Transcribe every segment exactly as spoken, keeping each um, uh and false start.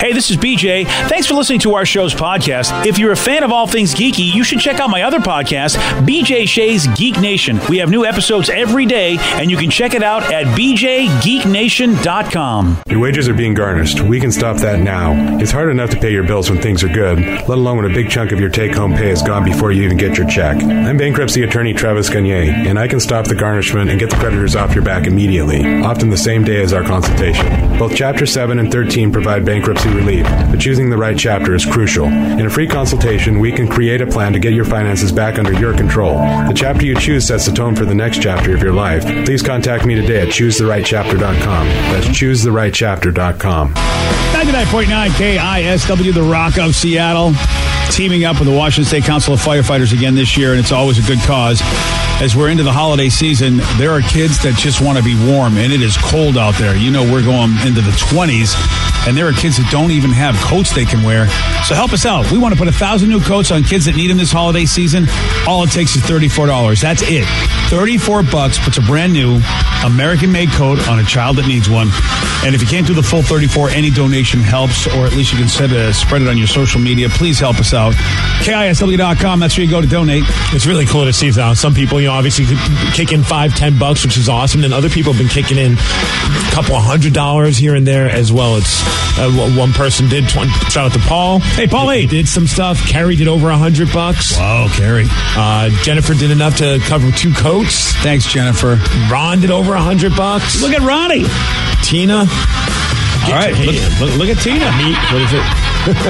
Hey, this is B J. Thanks for listening to our show's podcast. If you're a fan of all things geeky, you should check out my other podcast, B J Shea's Geek Nation. We have new episodes every day, and you can check it out at b j geek nation dot com. Your wages are being garnished. We can stop that now. It's hard enough to pay your bills when things are good, let alone when a big chunk of your take-home pay is gone before you even get your check. I'm bankruptcy attorney Travis Gagne, and I can stop the garnishment and get the creditors off your back immediately, often the same day as our consultation. Both Chapter seven and thirteen provide bankruptcy relief, but choosing the right chapter is crucial. In a free consultation, we can create a plan to get your finances back under your control. The chapter you choose sets the tone for the next chapter of your life. Please contact me today at choose the right chapter dot com. That's choose the right chapter dot com. ninety-nine point nine K I S W, the Rock of Seattle, teaming up with the Washington State Council of Firefighters again this year, and it's always a good cause. As we're into the holiday season, there are kids that just want to be warm, and it is cold out there. You know, we're going into the twenties, and there are kids that don't even have coats they can wear. So help us out. We want to put a thousand new coats on kids that need them this holiday season. All it takes is thirty-four dollars. That's it. thirty-four bucks puts a brand new American-made coat on a child that needs one. And if you can't do the full thirty-four, any donation helps, or at least you can set a, spread it on your social media. Please help us out. K I S W dot com, that's where you go to donate. It's really cool to see now. Some people, you know, obviously kick in five, ten bucks, which is awesome. And other people have been kicking in a couple of hundred dollars here and there as well. It's uh, one person did. twenty Shout out to Paul. Hey, Paul, he did some stuff. Carrie did over a hundred bucks. Wow, Carrie. Uh, Jennifer did enough to cover two coats. Thanks, Jennifer. Ron did over a hundred bucks. Look at Ronnie. Tina. All right, look, look, look at Tina. Meet. What is it?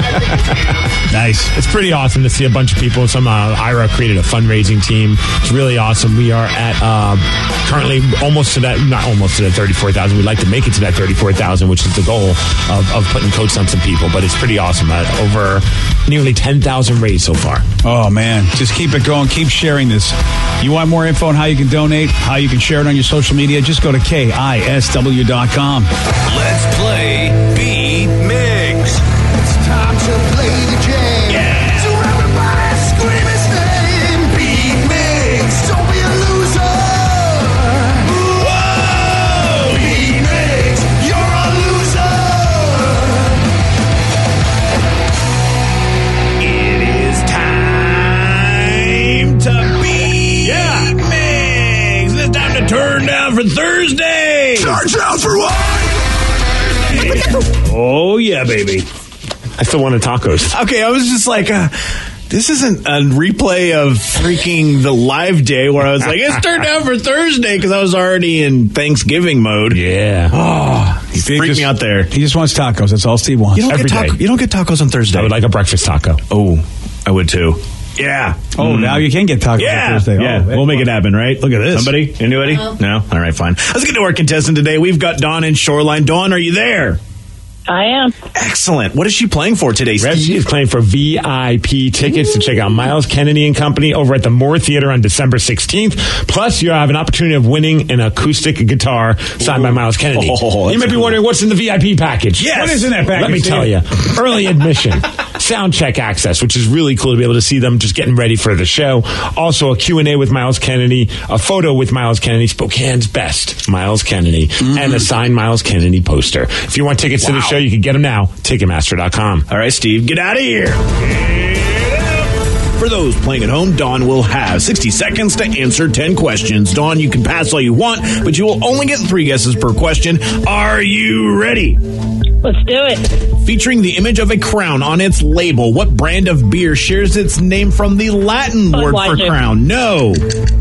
Nice. It's pretty awesome to see a bunch of people. Some uh, Ira created a fundraising team. It's really awesome. We are at uh, currently almost to that, not almost to that thirty-four thousand. We'd like to make it to that thirty-four thousand, which is the goal of, of putting coats on some people. But it's pretty awesome. Uh, over nearly ten thousand raised so far. Oh, man. Just keep it going. Keep sharing this. You want more info on how you can donate, how you can share it on your social media? Just go to K I S W dot com. Let's play Beat Mix. It's time to play the game. Yeah. So everybody scream his name. Beat Mix. Don't be a loser. Whoa. Beat Mix. You're a loser. It is time to beat yeah. Mix. It's time to turn down for Thursday. Charge out for what? Oh, yeah, baby. I still wanted tacos. Okay, I was just like, uh, this isn't a replay of freaking the live day where I was like, it's turned down for Thursday because I was already in Thanksgiving mode. Yeah. Oh, he freaked just, me out there. He just wants tacos. That's all Steve wants. You don't, Every get taco- day. you don't get tacos on Thursday. I would like a breakfast taco. Oh, I would too. Yeah. Oh, mm. Now you can get tacos yeah. on Thursday. Yeah, oh, we'll make it happen, right? Look at this. Somebody? Anybody? No. No? All right, fine. Let's get to our contestant today. We've got Dawn in Shoreline. Dawn, are you there? I am. Excellent. What is she playing for today, Steve? She is playing for V I P tickets to check out Miles Kennedy and Company over at the Moore Theater on December sixteenth. Plus, you have an opportunity of winning an acoustic guitar signed Ooh. by Miles Kennedy. Oh, you might be cool. wondering what's in the V I P package. Yes. What is in that package? Let me tell you. Early admission, sound check access, which is really cool to be able to see them just getting ready for the show. Also, a Q and A with Miles Kennedy, a photo with Miles Kennedy, Spokane's best Miles Kennedy, mm-hmm. and a signed Miles Kennedy poster. If you want tickets wow. to the show, you can get them now. Ticketmaster dot com. All right, Steve, get out of here. For those playing at home, Dawn will have sixty seconds to answer ten questions. Dawn, you can pass all you want, but you will only get three guesses per question. Are you ready? Let's do it. Featuring the image of a crown on its label, what brand of beer shares its name from the Latin word for crown? No.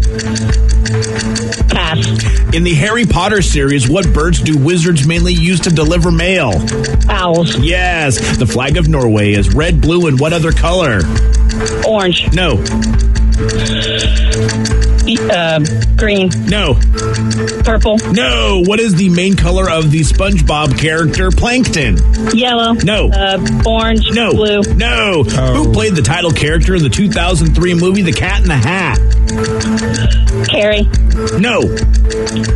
Pass. In the Harry Potter series, what birds do wizards mainly use to deliver mail? Owls. Yes. The flag of Norway is red, blue, and what other color? Orange. No. Uh, green. No. Purple. No. What is the main color of the SpongeBob character, Plankton? Yellow. No. Uh, orange. No. Blue. No. Oh. Who played the title character in the two thousand three movie The Cat in the Hat? Carrie. No.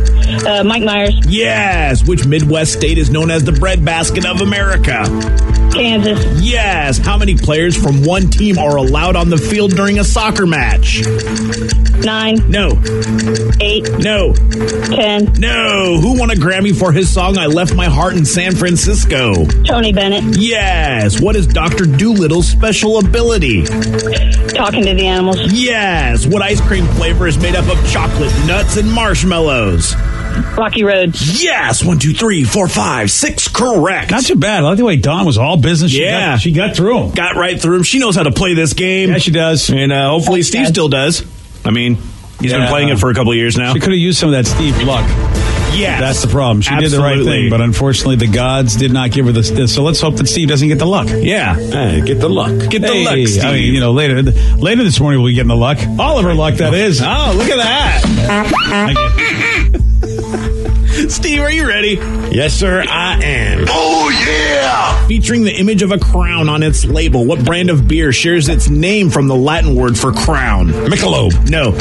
Uh, Mike Myers. Yes. Which Midwest state is known as the breadbasket of America? Kansas. Yes. How many players from one team are allowed on the field during a soccer match? Nine. No. Eight. No. Ten. No. Who won a Grammy for his song I Left My Heart in San Francisco? Tony Bennett. Yes. What is Doctor Doolittle's special ability? Talking to the animals. Yes. What ice cream flavor is made up of chocolate, nuts, and marshmallows? Rocky Road. Yes. One, two, three, four, five, six. Correct. Not too bad. I like the way Dawn was all business. She Yeah. got, she got through 'em. Got right through him. She knows how to play this game. Yeah, she does. And uh, hopefully Okay. Steve still does. I mean, he's been Yeah. playing it for a couple of years now. She could have used some of that Steve luck. Yes. That's the problem. She did the right Absolutely. thing, but unfortunately, the gods did not give her the. the so let's hope that Steve doesn't get the luck. Yeah. Hey, get the luck. Get the Hey, luck, Steve. I mean, you know, later later this morning we'll be getting the luck. All of her luck, that is. Oh, look at that. Thank you. Steve, are you ready? Yes, sir, I am. Oh, yeah! Featuring the image of a crown on its label, what brand of beer shares its name from the Latin word for crown? Michelob. No.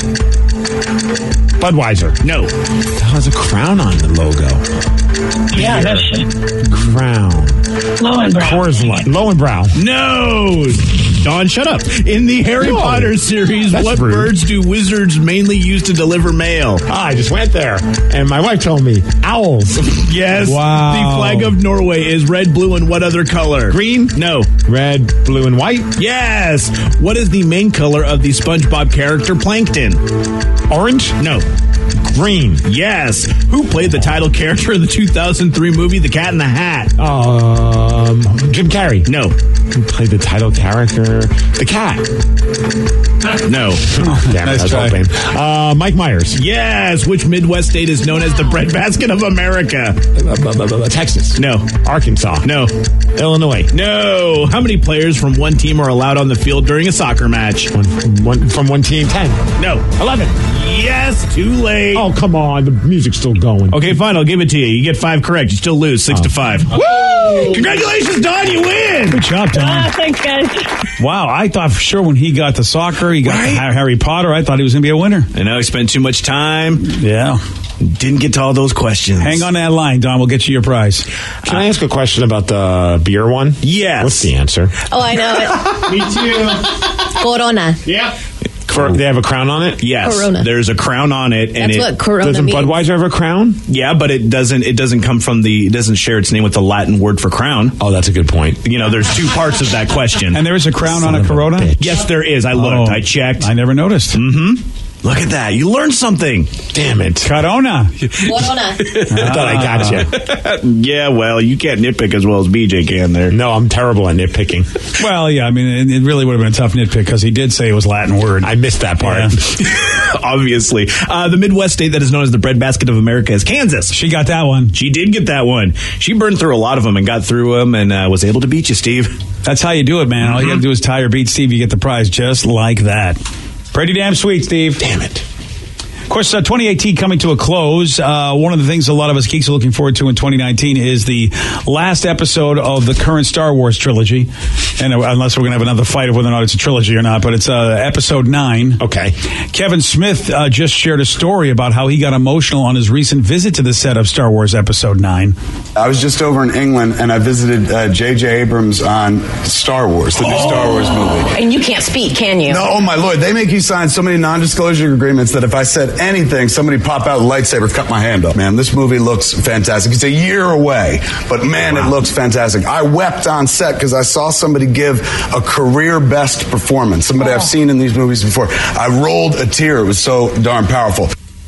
Budweiser. No. Has a crown on the logo. Yeah, no shit. Crown. Low and brown. Coors Light. Lowenbrow. No. Don, shut up. In the Harry No. Potter series, That's what rude. birds do wizards mainly use to deliver mail? Ah, I just went there, and my wife told me owls. Yes. Wow. The flag of Norway is red, blue, and what other color? Green. No. Red, blue, and white. Yes. What is the main color of the SpongeBob character Plankton? Orange. No. Green. Yes. Who played the title character in the two thousand three movie The Cat in the Hat? Um, Jim Carrey. No. Who played the title character? The cat. No. Damn Nice it, I try. was hoping. Uh, Mike Myers. Yes. Which Midwest state is known as the breadbasket of America? Uh, Texas. No. Arkansas. No. Illinois. No. How many players from one team are allowed on the field during a soccer match? One, one, from one team, ten. No. Eleven. Yes. Too late. Oh, come on. The music's still going. Okay, fine. I'll give it to you. You get five correct. You still lose six to five. Woo! Congratulations, Don. You win. Good job, Don. Ah, thanks, guys. Wow, I thought for sure when he got the soccer, he got Right? the Ha- Harry Potter, I thought he was going to be a winner. I know I spent too much time. Yeah. Didn't get to all those questions. Hang on that line, Don. We'll get you your prize. Can I ask a question about the beer one? Yes. What's the answer? Oh, I know it. Me too. Corona. Yeah. Cor- they have a crown on it? Yes. Corona. There's a crown on it, and That's it, what Corona Doesn't means. Budweiser have a crown? yeah, but it doesn't. It doesn't come from the. It doesn't share its name with the Latin word for crown. Oh, that's a good point. You know, there's two parts of that question. And there is a crown Son on a of a Corona? bitch. yes, there is. I looked. Oh, I checked. I never noticed. Look at that. You learned something. Damn it. Corona. Corona. I thought I got you. Yeah, well, you can't nitpick as well as B J can there. No, I'm terrible at nitpicking. Well, yeah, I mean, it, it really would have been a tough nitpick because he did say it was Latin word. I missed that part. Yeah. Obviously. Uh, the Midwest state that is known as the breadbasket of America is Kansas. She got that one. She did get that one. She burned through a lot of them and got through them and uh, was able to beat you, Steve. That's how you do it, man. All you got to do is tie or beat Steve. You get the prize just like that. Pretty damn sweet, Steve. Damn it. Of course, uh, twenty eighteen coming to a close. Uh, one of the things a lot of us geeks are looking forward to in twenty nineteen is the last episode of the current Star Wars trilogy. And uh, unless we're going to have another fight of whether or not it's a trilogy or not, but it's uh, episode nine. Okay. Kevin Smith uh, just shared a story about how he got emotional on his recent visit to the set of Star Wars Episode nine. I was just over in England and I visited uh, J J Abrams on Star Wars, the new Star Wars movie. And you can't speak, can you? No, oh my lord, they make you sign so many non-disclosure agreements that if I said anything, somebody pop out a lightsaber, cut my hand off. Man, this movie looks fantastic. It's a year away, but man, it looks fantastic. I wept on set because I saw somebody give a career best performance, somebody I've seen in these movies before. I rolled a tear. It was so darn powerful.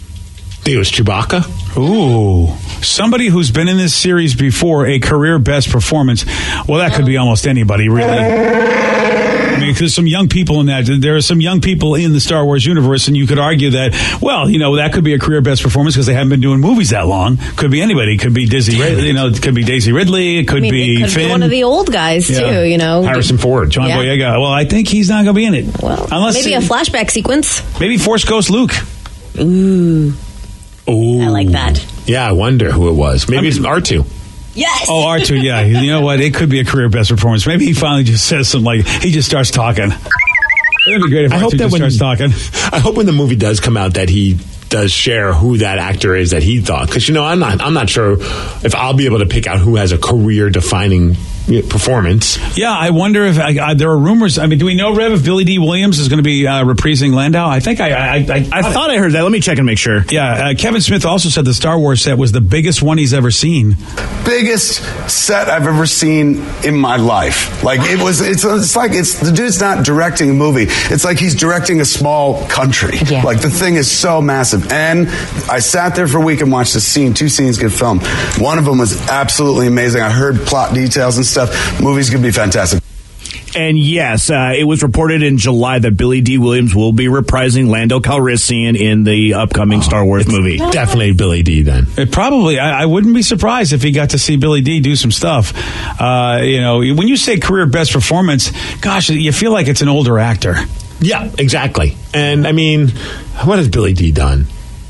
It was Chewbacca. Ooh. Somebody who's been in this series before, a career best performance. Well, that could be almost anybody, really. I mean, there's some young people in that. There are some young people in the Star Wars universe, and you could argue that, well, you know, that could be a career best performance because they haven't been doing movies that long. Could be anybody. It could be Daisy, Ridley, you know, it could be Daisy Ridley. It could I mean, be it could Finn. be one of the old guys, Yeah. too, you know. Harrison Ford. John Yeah. Boyega. Well, I think he's not going to be in it. Well, Unless maybe a flashback sequence. maybe Force Ghost Luke. Ooh. Ooh. I like that. Yeah, I wonder who it was. Maybe it's R two. Yes. Oh, R two, yeah. You know what? It could be a career best performance. Maybe he finally just says something like, he just starts talking. It'd be great if I R two hope that just when- starts talking. I hope when the movie does come out that he does share who that actor is that he thought. Because, you know, I'm not I'm not sure if I'll be able to pick out who has a career-defining performance. Yeah, I wonder if I, I, there are rumors. I mean, do we know, Rev, if Billy D. Williams is going to be uh, reprising Landau? I think I I, I, I thought I heard that. Let me check and make sure. Yeah, uh, Kevin Smith also said the Star Wars set was the biggest one he's ever seen. Biggest set I've ever seen in my life. Like it was. It's, it's like it's the dude's not directing a movie. It's like he's directing a small country. Yeah. Like the thing is so massive. And I sat there for a week and watched a scene. Two scenes get filmed. One of them was absolutely amazing. I heard plot details and stuff. Movie's gonna be fantastic. And yes, uh, it was reported in July that Billy D. Williams will be reprising Lando Calrissian in the upcoming oh, Star Wars movie. Definitely Billy D. Then it probably. I, I wouldn't be surprised if he got to see Billy D. do some stuff. Uh, you know, when you say career best performance, gosh, you feel like it's an older actor. Yeah, exactly. And I mean, what has Billy D. done?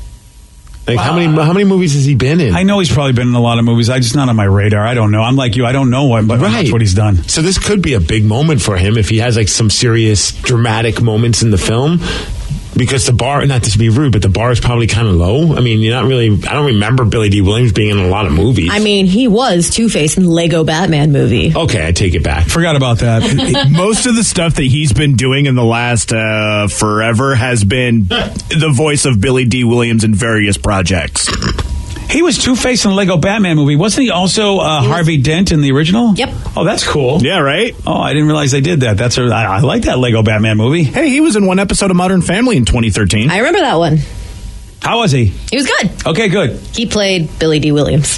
Like, how many how many movies has he been in? I know he's probably been in a lot of movies. I just not on my radar. I don't know. I'm like you. I don't know what, but right. what he's done. So this could be a big moment for him if he has like some serious dramatic moments in the film. Because the bar, not to be rude, but the bar is probably kind of low. I mean, you're not really, I don't remember Billy D. Williams being in a lot of movies. I mean, he was Two-Face in the Lego Batman movie. Okay, I take it back. Forgot about that. Most of the stuff that he's been doing in the last uh, forever has been the voice of Billy D. Williams in various projects. He was Two-Face in the Lego Batman movie. Wasn't he also uh, he was- Harvey Dent in the original? Yep. Oh, that's cool. Yeah, right? Oh, I didn't realize they did that. That's a, I, I like that Lego Batman movie. Hey, he was in one episode of Modern Family in twenty thirteen. I remember that one. How was he? He was good. Okay, good. He played Billy D. Williams.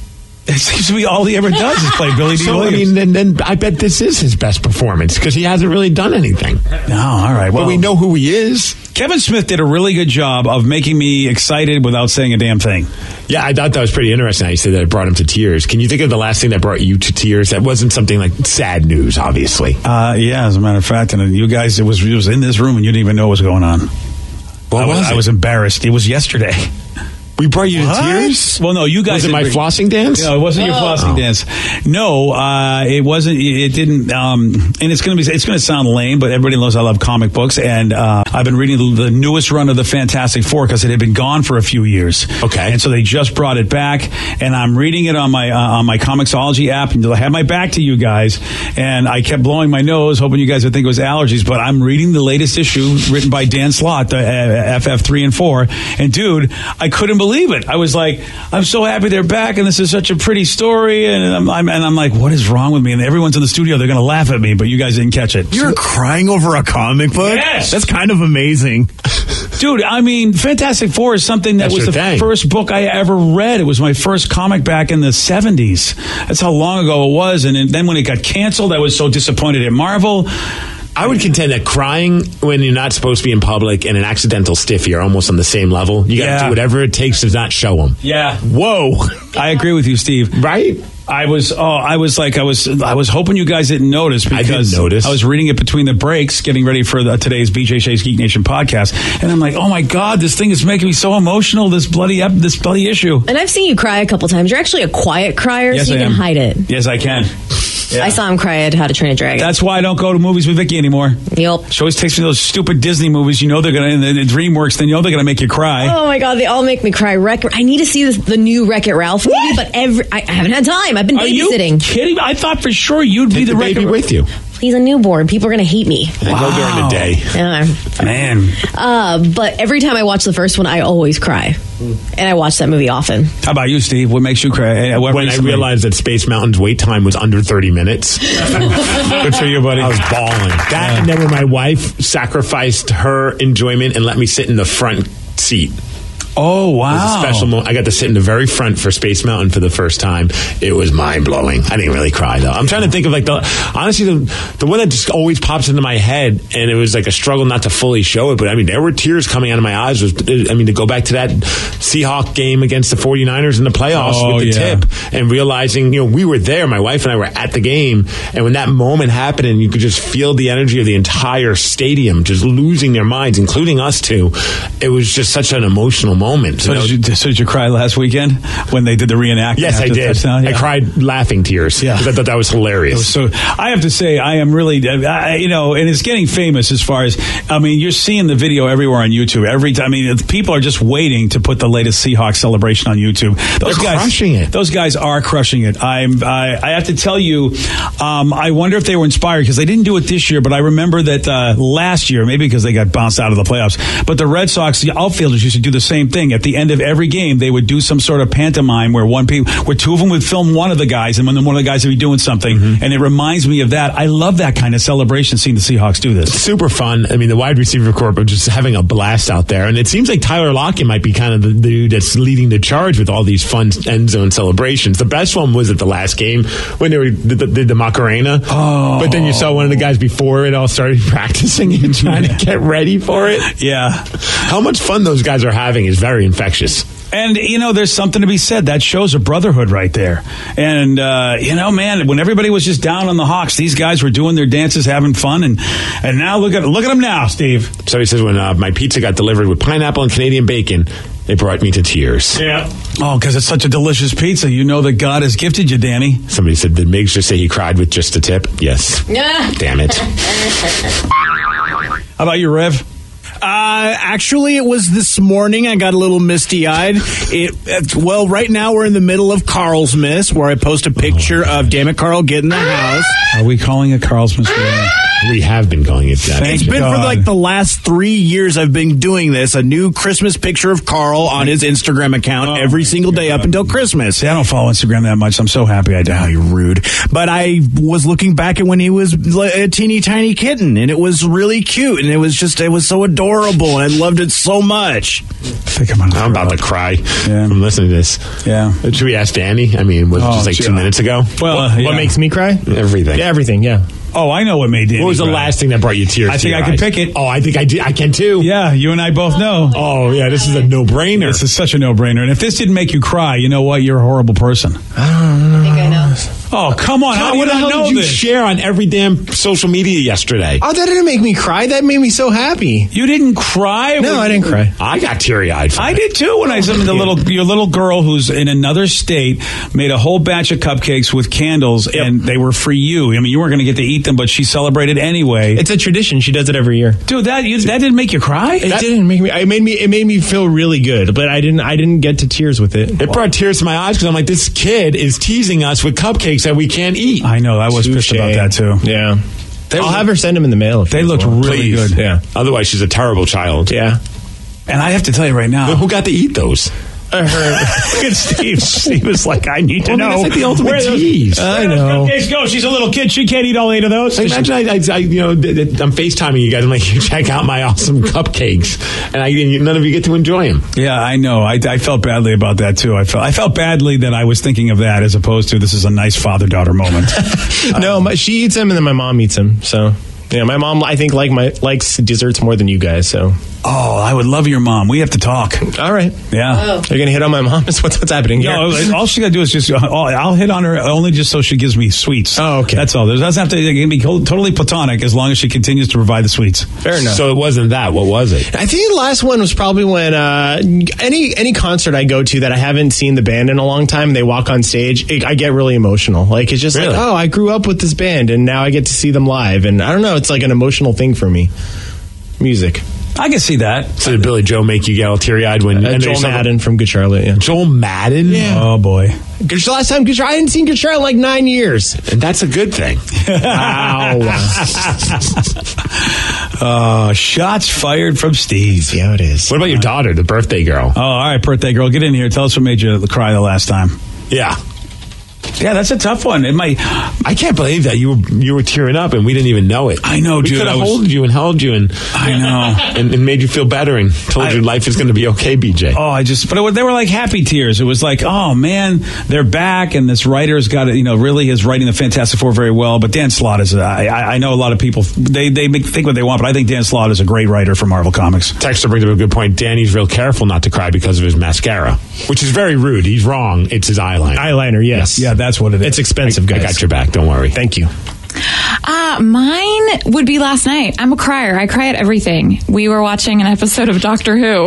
It seems to be all he ever does is play Billy D. So, Williams. I mean, then, then I bet this is his best performance because he hasn't really done anything. No, all right. Well, but we know who he is. Kevin Smith did a really good job of making me excited without saying a damn thing. Yeah, I thought that was pretty interesting. You said that it brought him to tears. Can you think of the last thing that brought you to tears? That wasn't something like sad news, obviously. Uh, yeah, as a matter of fact, and you guys, it was it was in this room and you didn't even know what was going on. What I was, was it? I was embarrassed. It was yesterday. We brought you What? to tears? Well, no, you guys. Was it my didn't- flossing dance? No, it wasn't your Oh. flossing dance. No, uh, it wasn't. It didn't. Um, and it's going to be. It's going to sound lame, but everybody knows I love comic books, and uh, I've been reading the, the newest run of the Fantastic Four because it had been gone for a few years. Okay. And so they just brought it back, and I'm reading it on my uh, on my Comixology app, and I have my back to you guys, and I kept blowing my nose, hoping you guys would think it was allergies, but I'm reading the latest issue written by Dan Slott, the uh, F F three and four, and dude, I couldn't believe it. I was like. Like, I'm so happy they're back, and this is such a pretty story, and I'm, I'm and I'm like, what is wrong with me? And everyone's in the studio; they're going to laugh at me, but you guys didn't catch it. You're crying over a comic book? Yes! That's kind of amazing. Dude, I mean, Fantastic Four is something that That's was your the thing. first book I ever read. It was my first comic back in the seventies. That's how long ago it was. And then when it got canceled, I was so disappointed at Marvel. I would contend that crying when you're not supposed to be in public and an accidental stiffy are almost on the same level. You got to Yeah. do whatever it takes to not show them. Yeah. Whoa. I agree with you, Steve. Right? I was oh I was like I was I was hoping you guys didn't notice because I didn't notice. I was reading it between the breaks, getting ready for the, today's B J Shays Geek Nation podcast, and I'm like, oh my god, this thing is making me so emotional. This bloody ep- this bloody issue. And I've seen you cry a couple times. You're actually a quiet crier, Yes, so you I can am. hide it. Yes, I can. Yeah. I saw him cry at How to Train a Dragon. That's why I don't go to movies with Vicky anymore. Yep. She always takes me to those stupid Disney movies. You know they're gonna, and the, the DreamWorks. Then you know they're gonna make you cry. Oh my god, they all make me cry. Wreck- I need to see this, the new Wreck-It Ralph movie, What? but every I, I haven't had time. I've been Are you babysitting. kidding me? I thought for sure you'd be Take the, the baby Wreck-It- with you. He's a newborn. People are going to hate me. And go during the day. Yeah. Man, Uh, but every time I watch the first one, I always cry. And I watch that movie often. how about you, Steve? What makes you cry? Uh, what When makes I somebody- realized that Space Mountain's wait time was under thirty minutes. Good for you, buddy. I was bawling. That and then when my wife sacrificed her enjoyment and let me sit in the front seat. Oh It was wow! a special moment. I got to sit in the very front for Space Mountain for the first time. It was mind blowing. I didn't really cry though. I'm trying to think of like the honestly the the one that just always pops into my head, and it was like a struggle not to fully show it. But I mean, there were tears coming out of my eyes. Was I mean to go back to that Seahawk game against the 49ers in the playoffs Oh, with the yeah. tip, and realizing you know we were there. My wife and I were at the game, and when that moment happened, and you could just feel the energy of the entire stadium just losing their minds, including us two. It was just such an emotional moment. moment. So, you know? did you, so did you cry last weekend when they did the reenactment? Yes, I after the did. touchdown? I Yeah. cried laughing tears. Yeah. Because I thought that was hilarious. So I have to say, I am really, I, you know, and it's getting famous as far as, I mean, you're seeing the video everywhere on YouTube. Every time, I mean, people are just waiting to put the latest Seahawks celebration on YouTube. Those They're guys, crushing it. Those guys are crushing it. I'm, I, I have to tell you, um, I wonder if they were inspired because they didn't do it this year, but I remember that uh, last year, maybe because they got bounced out of the playoffs, but the Red Sox, the outfielders used to do the same thing. At the end of every game, they would do some sort of pantomime where one people, where two of them would film one of the guys, and then one of the guys would be doing something. Mm-hmm. And it reminds me of that. I love that kind of celebration, seeing the Seahawks do this. Super fun. I mean, the wide receiver corps are just having a blast out there. And it seems like Tyler Lockett might be kind of the dude that's leading the charge with all these fun end zone celebrations. The best one was at the last game when they were, did, the, did the Macarena. Oh. But then you saw one of the guys before it all started practicing and trying to get ready for it. Yeah. How much fun those guys are having is very infectious. And, you know, there's something to be said. That shows a brotherhood right there. And, uh, you know, man, when everybody was just down on the Hawks, these guys were doing their dances, having fun. And and now look at look at them now, Steve. So he says, when uh, my pizza got delivered with pineapple and Canadian bacon, it brought me to tears. Yeah. Oh, because it's such a delicious pizza. You know that God has gifted you, Danny. Somebody said, did Migs just say he cried with just a tip? Yes. Yeah. Damn it. How about you, Rev? Uh, actually, it was this morning. I got a little misty-eyed. It, it well, right now we're in the middle of Carl's Miss, where I post a picture of Damn It, Carl, Get in the House. Are we calling it Carl's Miss? We have been calling it that. It's been God. for like the last three years I've been doing this. A new Christmas picture of Carl on his Instagram account Oh, every single day God. up until Christmas. See, I don't follow Instagram that much. I'm so happy I Oh, do. you're rude. But I was looking back at when he was like a teeny tiny kitten, and it was really cute, and it was just, it was so adorable, and I loved it so much. I think I'm, gonna I'm about throw to up. cry Yeah. from listening to this. Yeah. Should we ask Danny? I mean, was it Oh, just like two gee. minutes ago? Well, uh, What yeah. makes me cry? Everything. Yeah, everything, yeah. Oh, I know what made Danny What was the cry. last thing that brought you tears? I to think your I can eyes? pick it. Oh, I think I do. I can too. Yeah, you and I both know. Oh, yeah, this is a no-brainer. This is such a no-brainer. And if this didn't make you cry, you know what? You're a horrible person. I think I know. Oh, come on. How do you what the not hell know did you this? share on every damn social media yesterday? Oh, that didn't make me cry. That made me so happy. You didn't cry? No, I didn't cry. I got teary-eyed. From I it. did too when I saw the little your little girl who's in another state made a whole batch of cupcakes with candles and they were for you. I mean, you weren't going to get to eat them, but she celebrated anyway. It's a tradition. She does it every year. Dude, that you, that didn't make you cry? It didn't make me. It made me. It made me feel really good, but I didn't. I didn't get to tears with it. It brought tears to my eyes because I'm like, this kid is teasing us with cupcakes that we can't eat. I know. I was pissed Touche. about that too. Yeah. I'll have her send them in the mail. If They she looked wants. really Please. good. Yeah. Otherwise, she's a terrible child. Yeah. And I have to tell you right now. Who got to eat those? Look at Steve. Steve was like, I need to Well, I mean, know. that's like the ultimate where those- tease. I know. Cupcakes go. She's a little kid. She can't eat all eight of those. Imagine I, I, I, you know, th- th- I'm FaceTiming you guys. I'm like, check out my awesome cupcakes, and I, none of you get to enjoy them. Yeah, I know. I, I felt badly about that too. I felt I felt badly that I was thinking of that as opposed to this is a nice father daughter moment. No, my, she eats them and then my mom eats them. So yeah, my mom I think like my likes desserts more than you guys. So Oh, I would love your mom. We have to talk. all right, Yeah. you're gonna hit on my mom. What's what's happening here? No, all she got to do is just, oh, I'll hit on her only just so she gives me sweets. Oh, okay. That's all. There doesn't have to it can be totally platonic as long as she continues to provide the sweets. Fair enough. So it wasn't that. What was it? I think the last one was probably when uh, any any concert I go to that I haven't seen the band in a long time, and they walk on stage, it, I get really emotional. Like it's just Really? like, oh, I grew up with this band, and now I get to see them live, and I don't know, it's like an emotional thing for me. Music. I can see that. So did Billy Joe make you get all teary-eyed when Uh, and Joel there's some- Madden from Good Charlotte. Yeah. Joel Madden? Yeah. Oh, boy. Good, last time Good Charlotte, I hadn't seen Good Charlotte in like nine years. And that's a good thing. Wow. Uh, shots fired from Steve. See how it is. What about your daughter, the birthday girl? Oh, all right, birthday girl. Get in here. Tell us what made you cry the last time. Yeah. Yeah, that's a tough one. It might. I can't believe that you were you were tearing up and we didn't even know it. I know, we dude. could I have was- held you and held you and I know. and, and made you feel better and told I- you life is going to be okay, B J. Oh, I just, but it, was- they were like happy tears. It was like, oh man, they're back, and this writer's got it. You know, really is writing the Fantastic Four very well. But Dan Slott is. I, I I know a lot of people they they make, think what they want, but I think Dan Slott is a great writer for Marvel Comics. Texter brings up a good point. Danny's real careful not to cry because of his mascara, which is very rude. He's wrong. It's his eyeliner. Eyeliner, yes. Yeah, that's what it is. It's expensive, I guys. got your back. Don't worry. Thank you. Uh, mine would be last night. I'm a crier. I cry at everything. We were watching an episode of Doctor Who.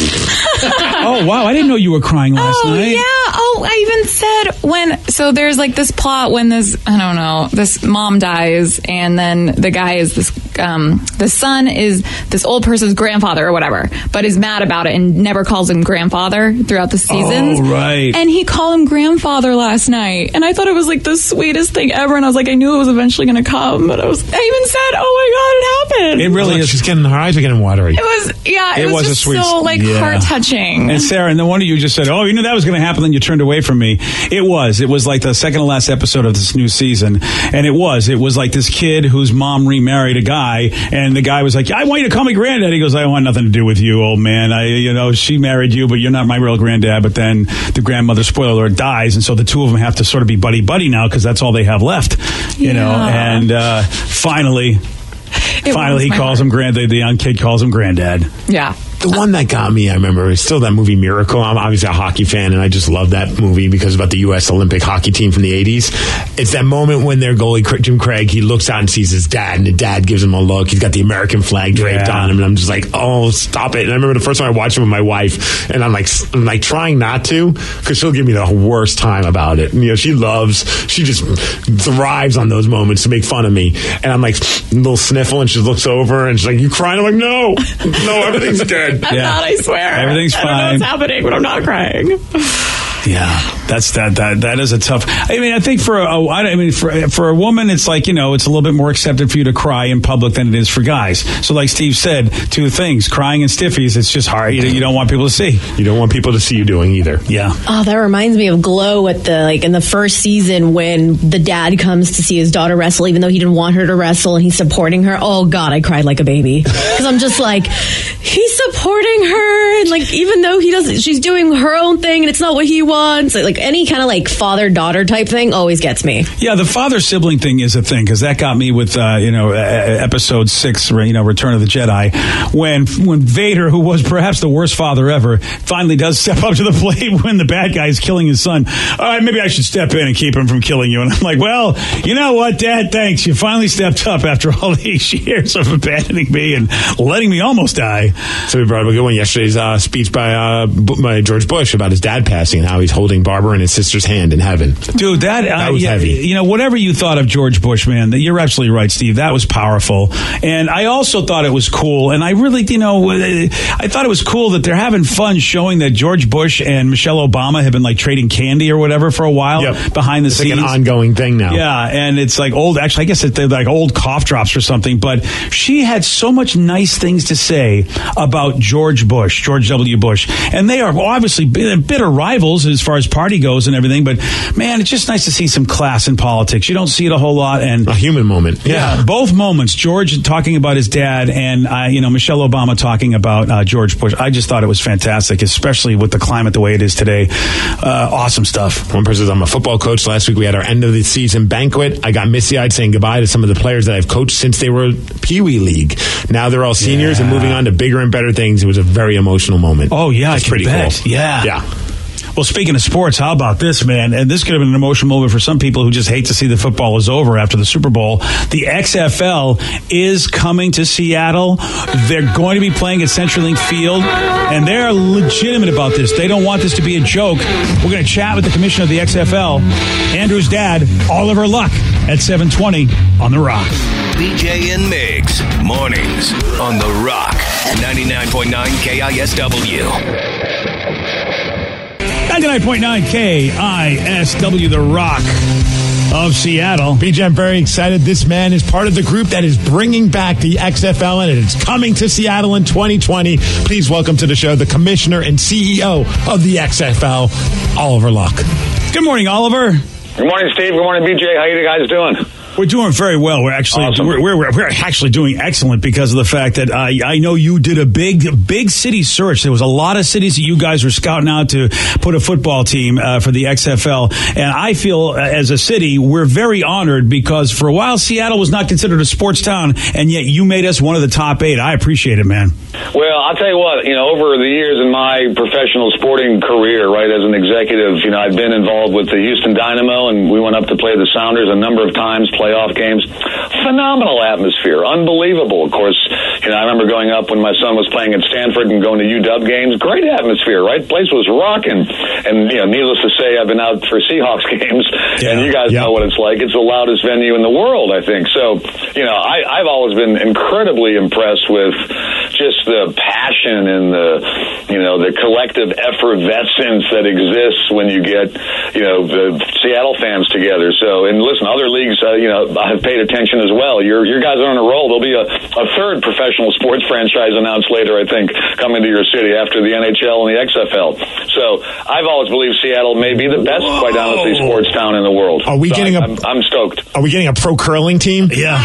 Oh, wow. I didn't know you were crying last oh, night. yeah. Oh, I even said when, so there's like this plot when this, I don't know, this mom dies and then the guy is this, um, the son is this old person's grandfather or whatever, but is mad about it and never calls him grandfather throughout the seasons. Oh, right. And he called him grandfather last night. And I thought it was like the sweetest thing ever. And I was like, I knew it was eventually going to come, but I was, I even said, oh my God, it happened. It really is. She's getting, her eyes are getting watery. It was, yeah, it, It was, was a just sweet- so like yeah. heart touching. And Sarah, and no wonder you just said, oh, you knew that was going to happen, then you turned away from me. It was. It was like the second to last episode of this new season. And it was. It was like this kid whose mom remarried a guy, and the guy was like, I want you to call me granddad. He goes, I want nothing to do with you, old man. I, you know, she married you, but you're not my real granddad. But then the grandmother, spoiler alert, dies, and so the two of them have to sort of be buddy-buddy now because that's all they have left, you Yeah. know. And uh, finally, It finally warms he my calls heart. him granddad. The young kid calls him granddad. Yeah. The one that got me, I remember, is still that movie Miracle. I'm obviously a hockey fan, and I just love that movie because about the U S Olympic hockey team from the eighties. It's that moment when their goalie, Jim Craig, he looks out and sees his dad, and the dad gives him a look. He's got the American flag draped Yeah. on him, and I'm just like, oh, stop it. And I remember the first time I watched it with my wife, and I'm like, I'm like trying not to because she'll give me the worst time about it. And, you know, she loves, she just thrives on those moments to make fun of me. And I'm like, a little sniffle, and she looks over, and she's like, you crying? I'm like, no, no, everything's dead. I'm Yeah. not, I swear. Everything's I don't know fine. what's happening, but I'm not crying. Yeah, that's that. That that is a tough. I mean, I think for a, I mean, for for a woman, it's like, you know, it's a little bit more accepted for you to cry in public than it is for guys. So, like Steve said, two things: crying and stiffies. It's just hard. You, you don't want people to see. You don't want people to see you doing either. Yeah. Oh, that reminds me of Glow at the like in the first season when the dad comes to see his daughter wrestle, even though he didn't want her to wrestle, and he's supporting her. Oh God, I cried like a baby because I'm just like, he's supporting her, and like even though he doesn't, she's doing her own thing, and it's not what he wants. Like any kind of like father daughter type thing always gets me. Yeah, the father sibling thing is a thing because that got me with uh, you know uh, episode six, you know, Return of the Jedi, when when Vader, who was perhaps the worst father ever, finally does step up to the plate when the bad guy is killing his son. All right, maybe I should step in and keep him from killing you. And I'm like, well, you know what, Dad? Thanks. You finally stepped up after all these years of abandoning me and letting me almost die. So we brought up a good one yesterday's uh, speech by uh, B- by George Bush about his dad passing and how he's holding Barbara and his sister's hand in heaven. Dude, that, That uh, was yeah, heavy. You know, whatever you thought of George Bush, man, you're absolutely right, Steve. That was powerful. And I also thought it was cool. And I really, you know, I thought it was cool that they're having fun showing that George Bush and Michelle Obama have been like trading candy or whatever for a while Yep. behind the It's scenes. like an ongoing thing now. Yeah, and it's like old, actually, I guess they're like old cough drops or something, but she had so much nice things to say about George Bush, George W. Bush. And they are obviously bitter rivals as far as party goes and everything, but man, it's just nice to see some class in politics. You don't see it a whole lot. And A human moment. yeah, Yeah. both moments, George talking about his dad and, uh, you know, Michelle Obama talking about uh, George Bush. I just thought it was fantastic, especially with the climate the way it is today. Uh, awesome stuff. One person says, I'm a football coach. Last week we had our end of the season banquet. I got misty-eyed saying goodbye to some of the players that I've coached since they were Pee Wee League. Now they're all seniors and Yeah. moving on to bigger and better things. It was a very emotional moment. Oh, yeah, It's I can pretty bet. cool. Yeah. Yeah. Well, speaking of sports, how about this, man? And this could have been an emotional moment for some people who just hate to see the football is over after the Super Bowl. The X F L is coming to Seattle. They're going to be playing at CenturyLink Field, and they're legitimate about this. They don't want this to be a joke. We're going to chat with the commissioner of the X F L, Andrew's dad, Oliver Luck, at seven twenty on The Rock. B J and Migs, mornings on The Rock, ninety-nine point nine K I S W. ninety-nine point nine K I S W, The Rock of Seattle. B J, I'm very excited. This man is part of the group that is bringing back the X F L, and it's coming to Seattle in twenty twenty. Please welcome to the show the commissioner and C E O of the X F L, Oliver Luck. Good morning, Oliver. Good morning, Steve. Good morning, B J. How you guys doing? We're doing very well. We're actually Awesome. we're, we're we're actually doing excellent because of the fact that I I know you did a big big city search. There was a lot of cities that you guys were scouting out to put a football team uh, for the X F L, and I feel uh, as a city we're very honored because for a while Seattle was not considered a sports town, and yet you made us one of the top eight. I appreciate it, man. Well, I'll tell you what, you know, over the years in my professional sporting career, right, as an executive, you know, I've been involved with the Houston Dynamo, and we went up to play the Sounders a number of times, playoff games. phenomenal atmosphere, unbelievable. Of course, you know, I remember going up when my son was playing at Stanford and going to U W games. Great atmosphere, right? Place was rocking. And, you know, needless to say, I've been out for Seahawks games, yeah. and you guys yep. know what it's like. It's the loudest venue in the world, I think. So, you know, I, I've always been incredibly impressed with just the passion and the, you know, the collective effervescence that exists when you get, you know, the Seattle fans together. So, and listen, other leagues, uh, you know, I've paid attention as well. Your your guys are on a roll. There'll be a, a third professional sports franchise announced later, I think, coming to your city after the N H L and the X F L. So I've always believed Seattle may be the best, Whoa. quite honestly, sports town in the world. Are we so getting I, a? I'm, I'm stoked. Are we getting a pro curling team? Yeah.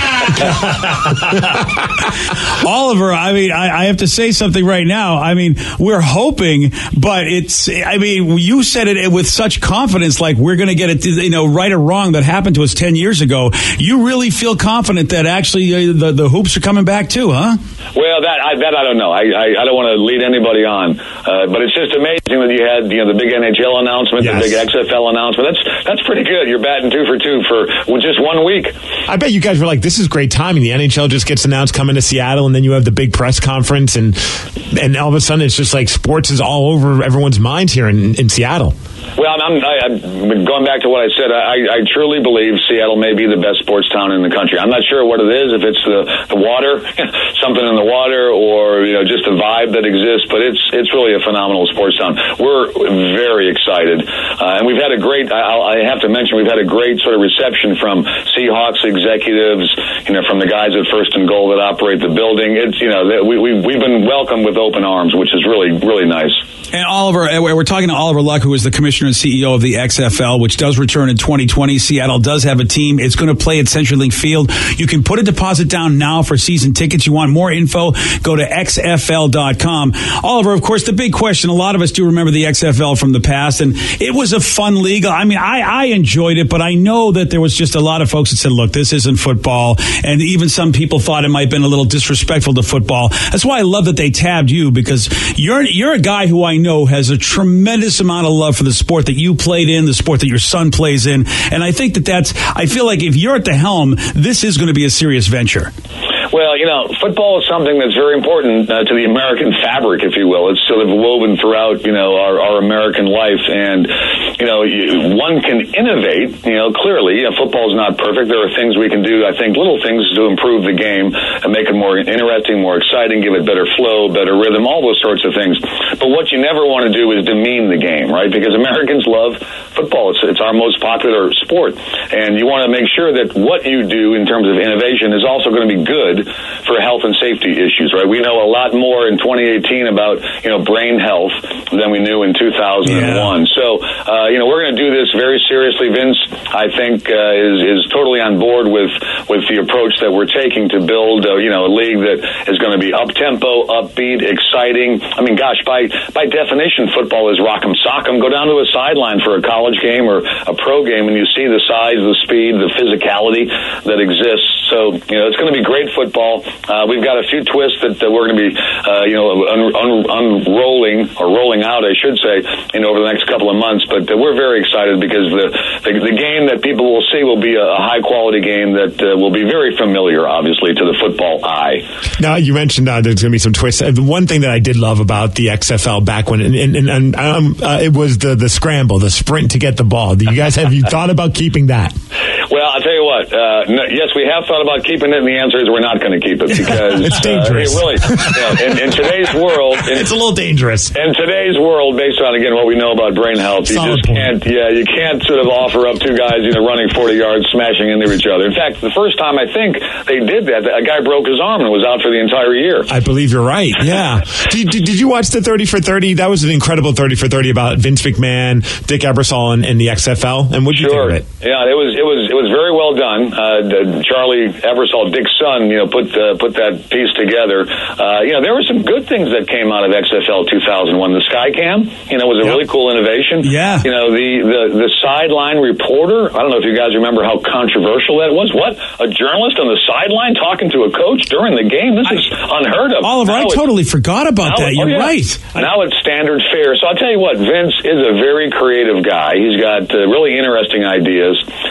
Oliver, I mean, I, I have to say something right now. I mean, we're hoping, but it's, I mean, you said it with such confidence, like we're going to get it, you know, right or wrong that happened to us ten years ago. You really feel confident that actually uh, the, the hoops are coming back too, huh? Well, that I, that I don't know. I, I, I don't want to lead anybody on, uh, but it's just amazing that you had, you know, the big N H L announcement, yes. the big X F L announcement. That's that's pretty good. You're batting two for two for well, just one week. I bet you guys were like, this is great timing. The N H L just gets announced coming to Seattle, and then you have the big press conference, and and all of a sudden it's just like sports is all over everyone's minds here in, in Seattle. Well, I'm, I, I'm going back to what I said. I, I truly believe Seattle may be the best sports town in the country. I'm not sure what it is, if it's the, the water, something in the water, or you know, just the vibe that exists. But it's it's really a phenomenal sports town. We're very excited, uh, and we've had a great. I, I have to mention we've had a great sort of reception from Seahawks executives, you know, from the guys at First and Goal that operate the building. It's you know we we we've been welcomed with open arms, which is really really nice. And Oliver, we're talking to Oliver Luck, who is the commissioner and C E O of the X F L, which does return in twenty twenty. Seattle does have a team. It's going to play at CenturyLink Field. You can put a deposit down now for season tickets. You want more info, go to X F L dot com. Oliver, of course, the big question, a lot of us do remember the X F L from the past, and it was a fun league. I mean, I, I enjoyed it, but I know that there was just a lot of folks that said, look, this isn't football, and even some people thought it might have been a little disrespectful to football. That's why I love that they tabbed you, because you're you're a guy who I know has a tremendous amount of love for the sport that you played in, the sport that your son plays in. And I think that that's, I feel like if you're at the helm, this is going to be a serious venture. Well, you know, football is something that's very important uh, to the American fabric, if you will. It's sort of woven throughout, you know, our, our American life. And, you know, you, one can innovate, you know, clearly. You know, football is not perfect. There are things we can do, I think, little things to improve the game and make it more interesting, more exciting, give it better flow, better rhythm, all those sorts of things. But what you never want to do is demean the game, right? Because Americans love football. It's, it's our most popular sport. And you want to make sure that what you do in terms of innovation is also going to be good for health and safety issues, right? We know a lot more in twenty eighteen about, you know, brain health than we knew in two thousand one. Yeah. So, uh, you know, we're going to do this very seriously. Vince, I think, uh, is, is totally on board with, with the approach that we're taking to build, uh, you know, a league that is going to be up-tempo, upbeat, exciting. I mean, gosh, by, by definition, football is rock'em sock'em. Go down to a sideline for a college game or a pro game and you see the size, the speed, the physicality that exists. So, you know, it's going to be great football. Uh, we've got a few twists that, that we're going to be, uh, you know, un- un- unrolling or rolling out, I should say, in over the next couple of months. But uh, we're very excited because the, the the game that people will see will be a, a high quality game that uh, will be very familiar, obviously, to the football eye. Now, you mentioned uh, there's going to be some twists. Uh, one thing that I did love about the X F L back when, and, and, and um, uh, it was the the scramble, the sprint to get the ball. Do you guys have you thought about keeping that? Well, I'll tell you what. Uh, no, yes, we have thought about keeping it, and the answer is we're not going to keep it because it's dangerous. Uh, it really, you know, in, in today's world, in, it's a little dangerous. In today's world, based on again what we know about brain health, you Solid just point. can't. Yeah, you can't sort of offer up two guys, you know, running forty yards, smashing into each other. In fact, the first time I think they did that, a guy broke his arm and was out for the entire year. I believe you're right. Yeah. did, did, did you watch the thirty for thirty? That was an incredible thirty for thirty about Vince McMahon, Dick Ebersol, and, and the X F L. And what did you sure. think of it? Yeah, it was it was it was very well done. Uh, Charlie Ebersol, Dick's son, you know, put uh, put that piece together. Uh, you know, there were some good things that came out of X F L two thousand one. The Skycam, you know, was a yep. really cool innovation. Yeah. You know, the, the, the sideline reporter, I don't know if you guys remember how controversial that was. What? A journalist on the sideline talking to a coach during the game? This is I, unheard of. Oliver, now I totally forgot about now, that. You're oh, yeah. right. Now it's standard fare. So I'll tell you what, Vince is a very creative guy. He's got uh, really interesting ideas. Uh, you know,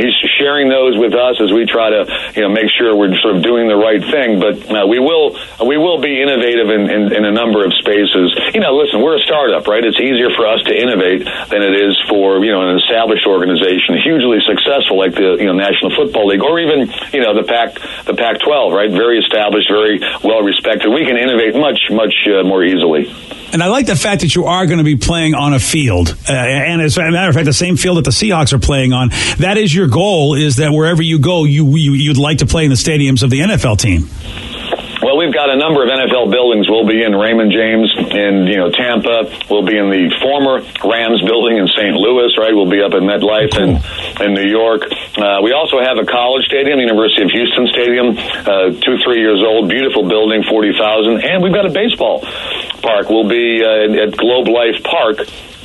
he's sharing those with us as we try to, you know, make sure we're sort of doing the right thing. But uh, we will we will be innovative in, in, in a number of spaces. You know, listen, we're a startup, right? It's easier for us to innovate than it is for, you know, an established organization, hugely successful like the, you know, National Football League, or even, you know, the Pac the Pac twelve, right? Very established, very well respected. We can innovate much much uh, more easily. And I like the fact that you are going to be playing on a field. Uh, and as a matter of fact, the same field that the Seahawks are playing on. That is your goal, is that wherever you go, you, you, you'd like to play in the stadiums of the N F L team. Well, we've got a number of N F L buildings. We'll be in Raymond James in, you know, Tampa. We'll be in the former Rams building in Saint Louis, right? We'll be up at MetLife in, in New York. Uh, we also have a college stadium, University of Houston Stadium, uh, two, three years old, beautiful building, forty thousand. And we've got a baseball park. We'll be uh, at Globe Life Park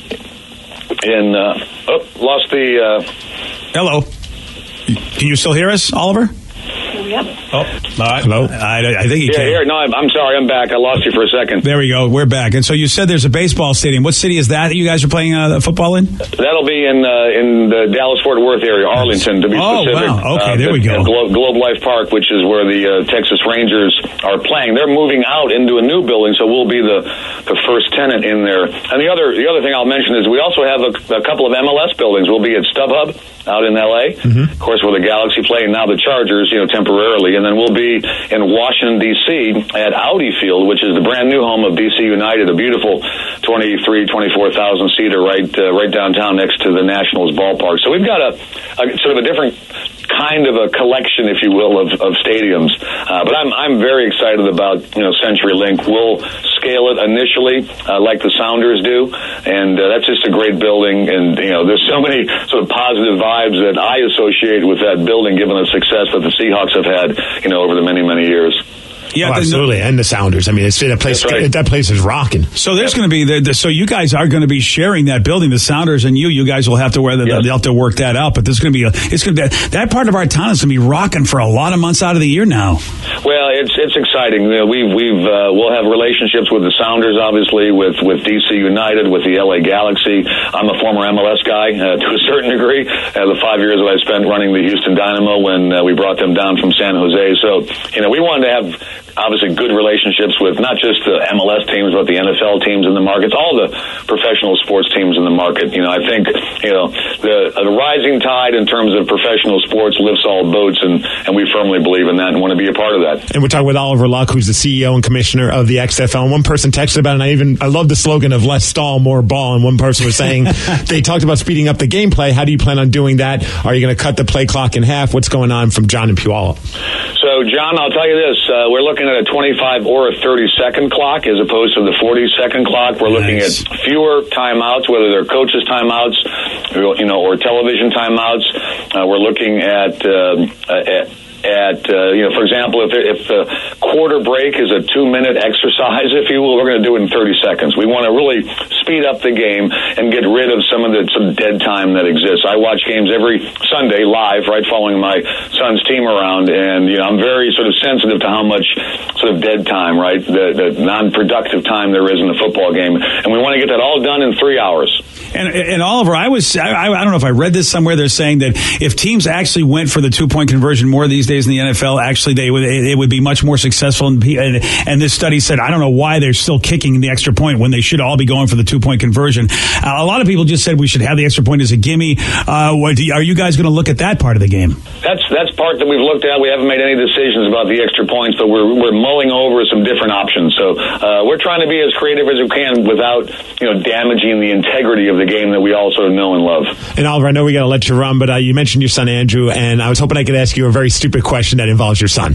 in, uh, oh, lost the... Uh, Hello. Can you still hear us, Oliver? Yep. Oh, all right. Hello. I, I think he yeah, can. here. No, I'm, I'm sorry. I'm back. I lost you for a second. There we go. We're back. And so you said there's a baseball stadium. What city is that that you guys are playing uh, football in? That'll be in uh, in the Dallas-Fort Worth area, Arlington, to be oh, specific. Oh, wow. Okay, uh, there we go. Globe, Globe Life Park, which is where the uh, Texas Rangers are playing. They're moving out into a new building, so we'll be the, the first tenant in there. And the other the other thing I'll mention is we also have a, a couple of M L S buildings. We'll be at StubHub out in L A, mm-hmm. of course, where the Galaxy play, and now the Chargers, you know, temporarily. And then we'll be in Washington, D C at Audi Field, which is the brand new home of D C United, a beautiful twenty-three, twenty-four thousand seater right uh, right downtown next to the Nationals ballpark. So we've got a, a sort of a different kind of a collection, if you will, of, of stadiums. Uh, but I'm I'm very excited about, you know, CenturyLink. We'll scale it initially uh, like the Sounders do, and uh, that's just a great building. And, you know, there's so many sort of positive vibes that I associate with that building, given the success that the Seahawks have had, you know, over the many, many years. Yeah, oh, absolutely, and the Sounders. I mean, it's that place. Right. That place is rocking. So there's going to be the, the. So you guys are going to be sharing that building. The Sounders and you. You guys will have to wear the. Yes. They'll have to work that out. But there's going to be a. It's going to be a, that part of our town is going to be rocking for a lot of months out of the year now. Well, it's it's exciting. You know, we've we've uh, we'll have relationships with the Sounders, obviously, with with D C United, with the L A Galaxy. I'm a former M L S guy uh, to a certain degree. Uh, the five years that I spent running the Houston Dynamo when uh, we brought them down from San Jose. So, you know, we wanted to have obviously good relationships with not just the M L S teams, but the N F L teams in the markets, all the professional sports teams in the market. You know, I think, you know, the, the rising tide in terms of professional sports lifts all boats, and, and we firmly believe in that and want to be a part of that. And we're talking with Oliver Luck, who's the C E O and commissioner of the X F L. And one person texted about it, and I even, I love the slogan of less stall, more ball. And one person was saying, they talked about speeding up the gameplay. How do you plan on doing that? Are you going to cut the play clock in half? What's going on from John and Puyallup? So, John, I'll tell you this. Uh, we're looking at a twenty-five or a thirty-second clock as opposed to the forty-second clock. We're looking nice. at fewer timeouts, whether they're coaches' timeouts, you know, or television timeouts. Uh, we're looking at... Uh, at At uh, you know, for example, if if the quarter break is a two-minute exercise, if you will, we're going to do it in thirty seconds. We want to really speed up the game and get rid of some of the some dead time that exists. I watch games every Sunday live, right, following my son's team around, and you know, I'm very sort of sensitive to how much sort of dead time, right, the, the non-productive time there is in the football game, and we want to get that all done in three hours. And, and Oliver, I was I, I don't know if I read this somewhere. They're saying that if teams actually went for the two point conversion more these days in the N F L, actually they would it would be much more successful. And, and, and this study said, I don't know why they're still kicking the extra point when they should all be going for the two point conversion. Uh, a lot of people just said we should have the extra point as a gimme. Uh, what, are you guys going to look at that part of the game? That's that's part that we've looked at. We haven't made any decisions about the extra points, but we're we're mulling over some different options. So uh, we're trying to be as creative as we can without, you know, damaging the integrity of the game that we all sort of know and love. And Oliver, I know we got to let you run, but uh, you mentioned your son Andrew, and I was hoping I could ask you a very stupid question that involves your son.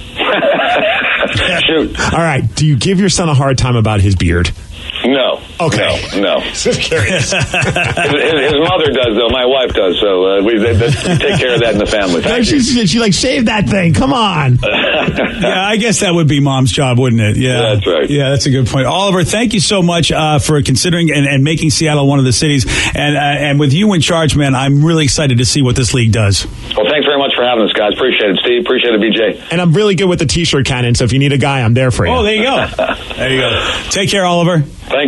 Shoot. All right. Do you give your son a hard time about his beard? No. Okay. No. no. Just curious. his, his, his mother does, though. My wife does. So uh, we, they, they take care of that in the family. No, she, she, she like, shave that thing. Come on. Yeah, I guess that would be mom's job, wouldn't it? Yeah. yeah that's right. Yeah, that's a good point. Oliver, thank you so much uh, for considering and, and making Seattle one of the cities. And uh, and with you in charge, man, I'm really excited to see what this league does. Well, thanks very much for having us, guys. Appreciate it, Steve. Appreciate it, B J. And I'm really good with the T-shirt cannon, so if you need a guy, I'm there for you. Oh, there you go. There you go. Take care, Oliver. Thank you.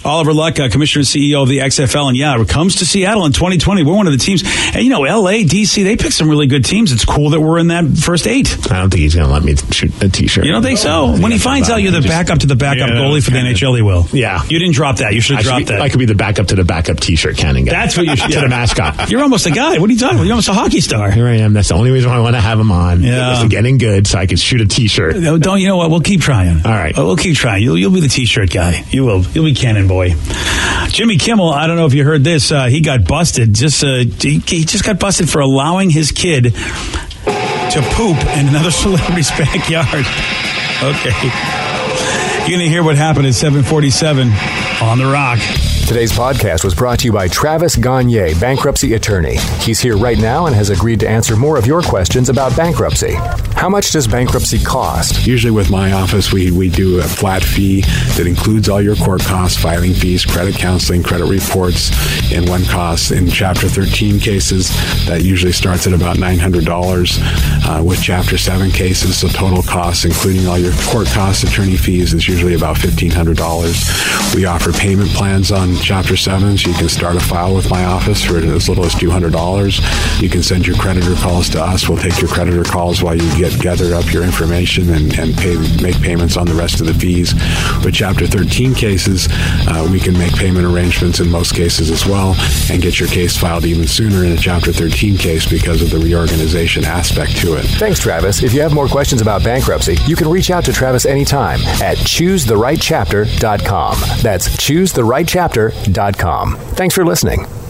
Oliver Luck, uh, Commissioner and C E O of the X F L, and yeah, it comes to Seattle in twenty twenty. We're one of the teams. And, you know, L A, D C, they picked some really good teams. It's cool that we're in that first eight. I don't think he's going to let me shoot a T-shirt. You don't think so? When he finds out you're the backup to the backup Yeah, goalie for the N H L, he will. Yeah. You didn't drop that. You should I have should dropped be- that. I could be the backup to the backup T-shirt cannon guy. That's what you should To yeah. the mascot. You're almost a guy. What are you talking about? You're almost a hockey star. Here I am. That's the only reason why I want to have him on. Yeah. Is to get in good so I could shoot a T-shirt. No, don't you know what? We'll keep trying. All right. We'll keep trying. You'll you'll be the T-shirt guy. You will. You'll be Cannon Boy. Jimmy Kimmel. I don't know if you heard this. Uh, he got busted. Just uh, he, he just got busted for allowing his kid to poop in another celebrity's backyard. Okay. You're gonna hear what happened at seven forty-seven on The Rock. Today's podcast was brought to you by Travis Gagne, bankruptcy attorney. He's here right now and has agreed to answer more of your questions about bankruptcy. How much does bankruptcy cost? Usually with my office, we, we do a flat fee that includes all your court costs, filing fees, credit counseling, credit reports, and one cost. In Chapter thirteen cases, that usually starts at about nine hundred dollars. Uh, with Chapter seven cases, the total cost, including all your court costs, attorney fees, is usually about fifteen hundred dollars. We offer payment plans on Chapter seven, so you can start a file with my office for as little as two hundred dollars. You can send your creditor calls to us. We'll take your creditor calls while you get gather up your information and, and pay make payments on the rest of the fees. With Chapter thirteen cases, uh, we can make payment arrangements in most cases as well and get your case filed even sooner in a Chapter thirteen case because of the reorganization aspect to it. Thanks, Travis. If you have more questions about bankruptcy, you can reach out to Travis anytime at choose the right chapter dot com. That's choose the right chapter dot com. Thanks for listening.